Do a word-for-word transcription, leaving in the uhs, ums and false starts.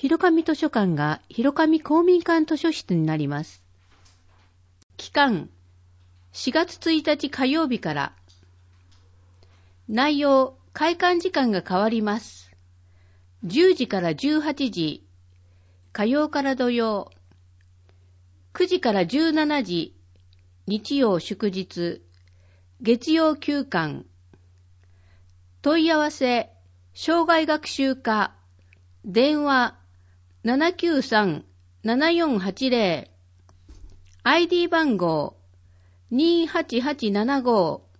広上図書館が広上公民館図書室になります。期間、しがつついたち火曜日から。内容、開館時間が変わります。じゅうじからじゅうはちじ、火曜から土曜。くじからじゅうしちじ、日曜祝日、月曜休館。問い合わせ、障害学習課、電話 ななきゅうさん ななよんはちゼロ、アイディー 番号 にーはちはちななご